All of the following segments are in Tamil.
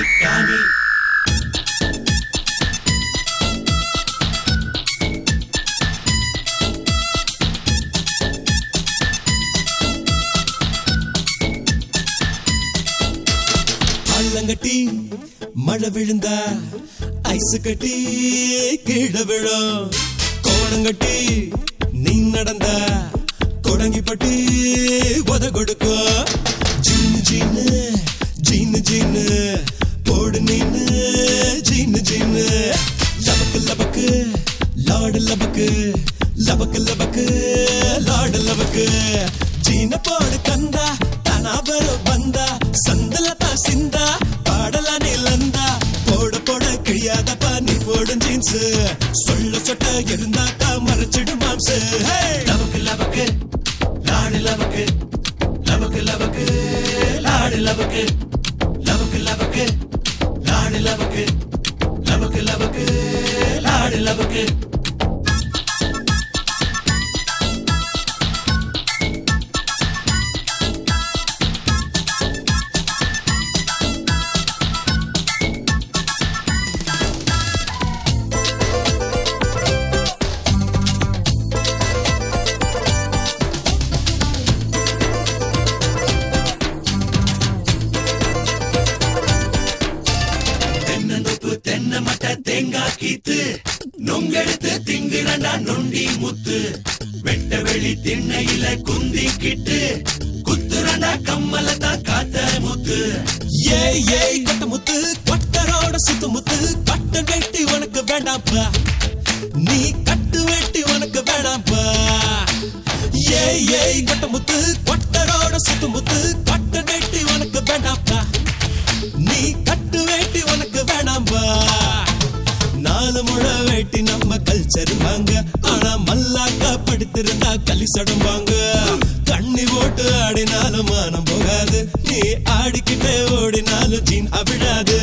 சிட்டாணி ஆலங்கட்டி மழை விழுந்தா ஐஸ் கட்டி கீழே விழும் கோணங்கட்டி நீ நடந்தா கொடங்கி பட்டி உத கொடுக்கும் ஜீனு ஜீனு ஜீனு ஜீனு போடு நீனு ஜீனு ஜீனு லபக்கு லபக்கு லாடு லபக்கு லபக்கு லபக்கு லாடு லபக்கு ஜீன போடு கந்தா தானா வரும் வந்தா சந்தலத்தா சிந்தா பாடலா நிலந்தா போட போட கிழியாதப்பா நீ போடும் ஜீன்ஸ் சொல்ல சொட்ட இருந்தாக்கா மறைச்சிடும் மாம்சு லபக்கு லபக்கு லாடு லபக்கு லபக்கு லபக்கு லாடு லபக்கு லபக்கு லபக்கு லாடு லபக்கு லபக்கு லபக்கு லாடு லபக்கு தென்னை மட்ட தேங்காய் கீத்து நொங்கெடுத்து திங்குறண்டா நொண்டி முத்து வெட்ட வெளி திண்ணையில குந்தி கிட்டு குத்துறண்டா கம்மலதான் காத்த முத்து ஏய் ஏய் கட்ட முத்து கொட்டரோட சுத்து முத்து கட்ட வெட்டி உனக்கு வேண்டாம்ப்பா நீ கட்டு வெட்டி உனக்கு வேண்டாம்ப்பா ஏய் ஏய் கட்ட முத்து கொட்டரோட சுத்து முத்து கட்ட வெட்டி உனக்கு வேண்டாம்ப்பா நீ கட்டு வேட்டி உனக்கு வேணாம்பா நாலு முழ வேட்டி நம்ம கல்ச்சர் வாங்க ஆனா மல்லாக்கா படுத்திருந்தா களி சடும்பாங்க கண்ணி போட்டு ஆடினாலும் மானம் போகாது நீ ஆடிக்கிட்டே ஓடினாலும் ஜீன் அவிடாது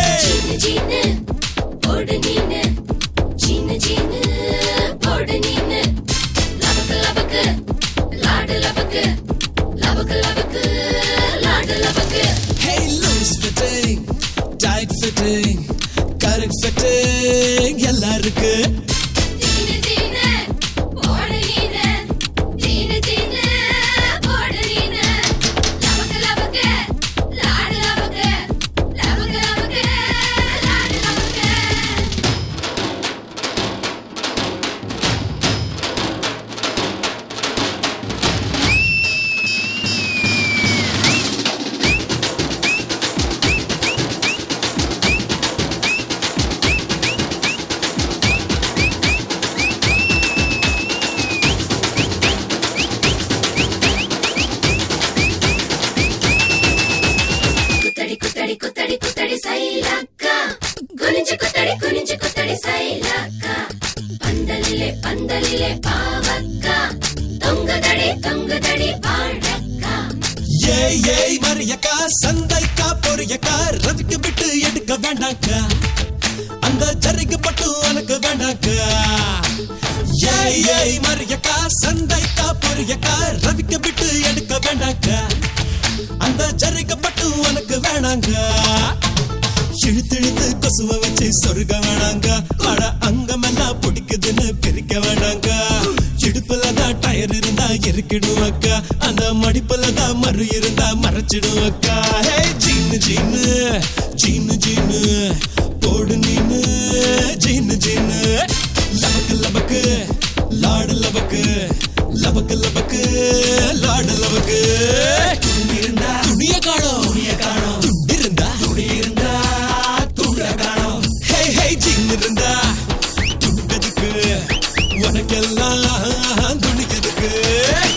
Tight fitting, correct fitting, எல்லாம் இருக்கு பந்தலிலே பாவக்கா தொங்குதடி வாழக்கா ஏய் ஏய் மரியக்கா சந்தைக்கா பொரியக்கா ரவிக்கு விட்டு எடுக்க வேண்டாக்கா அந்த ஜரிக்கு பட்டு உனக்கு வேண்டாக்கா ஏய் ஏய் மரியக்கா சந்தைக்கா பொரியக்கா ரவிக்கு விட்டு எடுக்க வேண்டாக்கா அந்த ஜரிக்கு பட்டு உனக்கு வேணாங்க இழுத்திழுத்து கொசுவ வச்சு சொருக வேணாங்க அட அங்கமெல்லாம் பிடிக்குதுன்னு பிரிக்க வேணாங்க இடுப்புலதான் டயர் இருந்தா எரிக்கிடுவக்கா அந்த மடிப்புலதான் மறு இருந்தா மறைச்சிடுவக்கா ஜீனு ஜீனு ஜீனு ஜீனு போடு நீனு ஜீனு ஜீனு லபக்கு லபக்கு லாடு லபக்கு லபக்கு லபக்கு லாடு லபக்கு இருந்தா துணிய காணோம் துண்டு இருந்தா துணி இருந்தா துண்ட காணோம் ஜீன் இருந்தா துண்டதுக்கு உனக்கெல்லாம் துணிக்கிறதுக்கு